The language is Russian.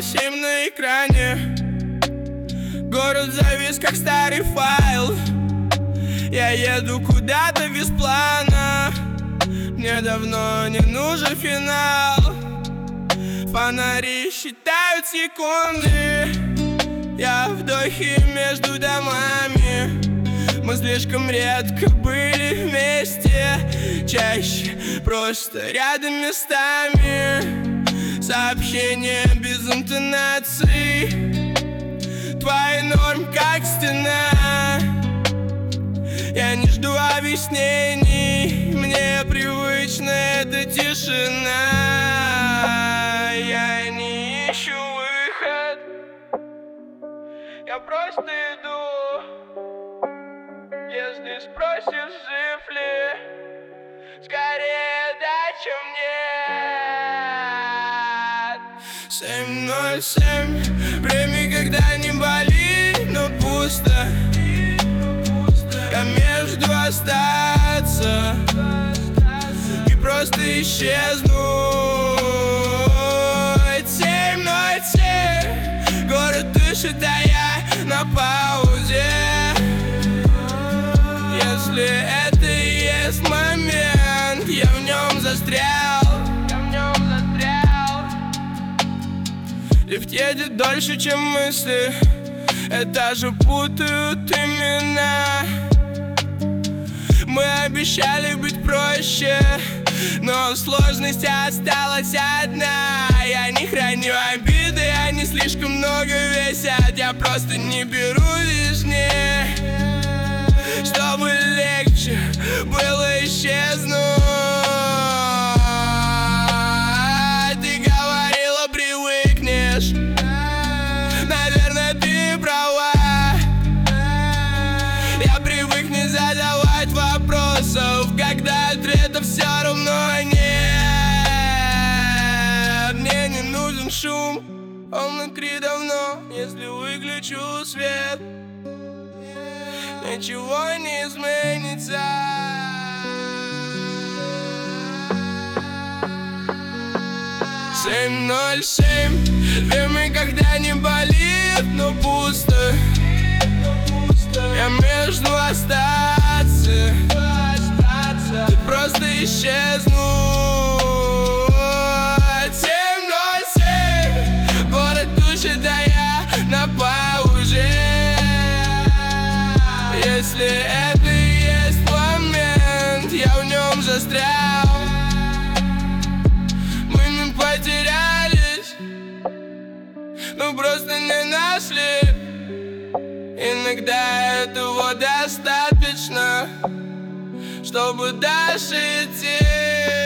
7 на экране. Город завис, как старый файл. Я еду куда-то без плана. Мне давно не нужен финал. Фонари считают секунды. Я в вдохе между домами. Мы слишком редко были вместе, чаще просто рядом местами. Сообщения без интонаций. Твои норм как стена. Я не жду объяснений. Мне привычна эта тишина. Я не ищу выход. Я просто иду. Если спросишь, жив ли, скорее да, чем нет. 7:07. Время, когда не болит, но пусто. Я между остаться и просто исчезнуть. 7:07. Город дышит, а я на паузе. Если это и есть момент, я в нем застрял. Лифт едет дольше, чем мысли. Этажи путают имена. Мы обещали быть проще, но сложность осталась одна. Я не храню обиды, они слишком много весят. Я просто не беру лишнее, чтобы легче было исчезнуть. Ты говорила, привыкнешь. Наверное, ты права. Я привык не задавать вопросов, когда ответов все равно нет. Мне не нужен шум, он внутри давно. Если выключу свет, ничего не изменится. 7:07. Время, когда не болит, но пусто. Я между остаться и просто исчезнуть. 7:07. Город душит, а я на паузе. Если это и есть момент, я в нем застрял. Мы не потерялись, но просто не нашли. Иногда этого достаточно, чтобы дальше идти.